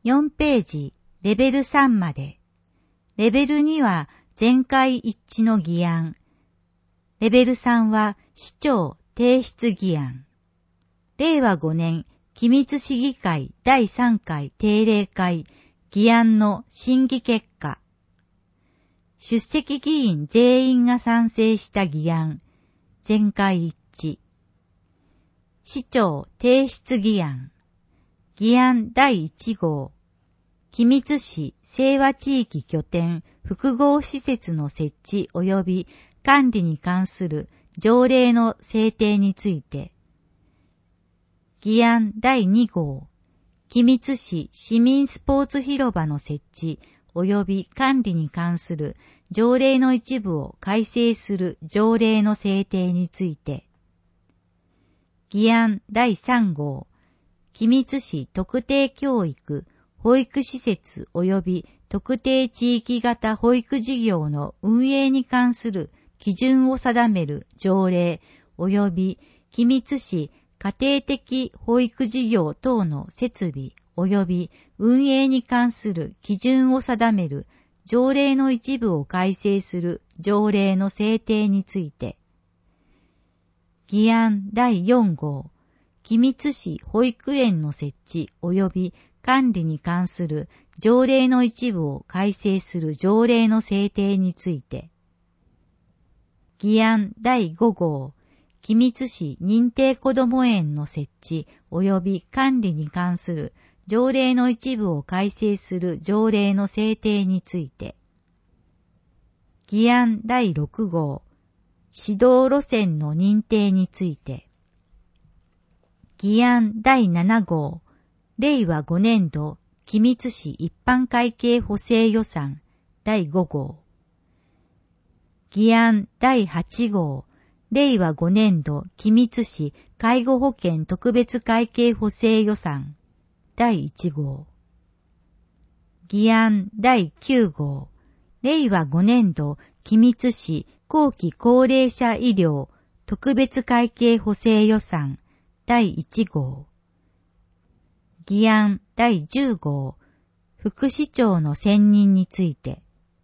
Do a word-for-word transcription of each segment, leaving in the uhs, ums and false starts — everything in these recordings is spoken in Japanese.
よんページ、レベルさんまで。レベルには全会一致の議案。レベルさんは市長提出議案。れいわごねん、機密市議会だいさんかい定例会議案の審議結果。出席議員全員が賛成した議案。全会一致。市長提出議案。議案だいいち号。機密市清和地域拠点複合施設の設置及び管理に関する条例の制定について。議案だいに号。機密市市民スポーツ広場の設置及び管理に関する条例の一部を改正する条例の制定について。議案だいさん号。機密市特定教育保育施設及び特定地域型保育事業の運営に関する基準を定める条例及び機密市家庭的保育事業等の設備及び運営に関する基準を定める条例の一部を改正する条例の制定について。議案だいよん号。機密市保育園の設置及び管理に関する条例の一部を改正する条例の制定について。議案だいご号。機密市認定こども園の設置及び管理に関する条例の一部を改正する条例の制定について。議案だいろく号。指導路線の認定について。議案だいなな号。れいわごねん度機密市一般会計補正予算だいご号。議案だいはち号。れいわごねん度機密市介護保険特別会計補正予算だいいち号。議案だいきゅう号。れいわごねん度機密市後期高齢者医療特別会計補正予算だいいち号。議案だいじゅう号。副市長の選任について。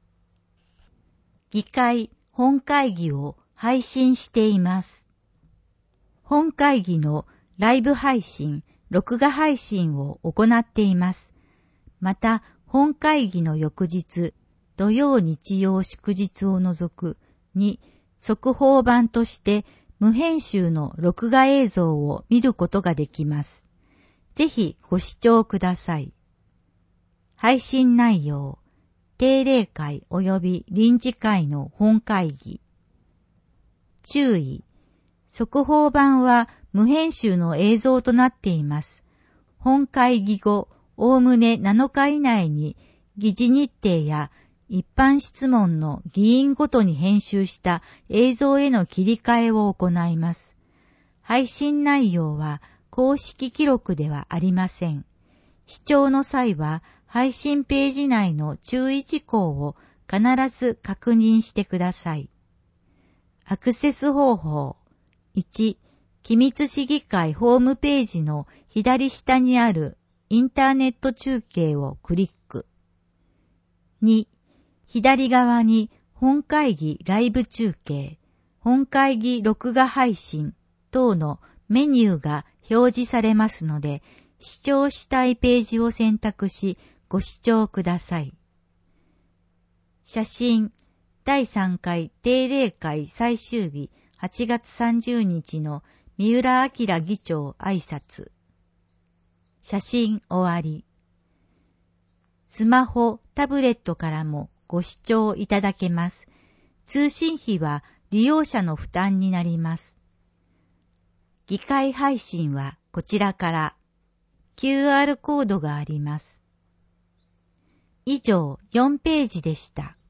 議会本会議を配信しています。本会議のライブ配信、録画配信を行っています。また、本会議の翌日、土曜日曜祝日を除くに速報版として無編集の録画映像を見ることができます。ぜひご視聴ください。配信内容、定例会及び臨時会の本会議。注意、速報版は無編集の映像となっています。本会議後、おおむねなのか以内に議事日程や一般質問の議員ごとに編集した映像への切り替えを行います。配信内容は公式記録ではありません。視聴の際は配信ページ内の注意事項を必ず確認してください。アクセス方法。いち、機密市議会ホームページの左下にあるインターネット中継をクリック。に、左側に本会議ライブ中継、本会議録画配信等のメニューが表示されますので、視聴したいページを選択しご視聴ください。写真、だいさんかい定例会最終日はちがつさんじゅうにちの三浦明議長挨拶。写真終わり。スマホ、タブレットからもご視聴いただけます。通信費は利用者の負担になります。議会配信はこちらから キューアール コードがあります。以上よんページでした。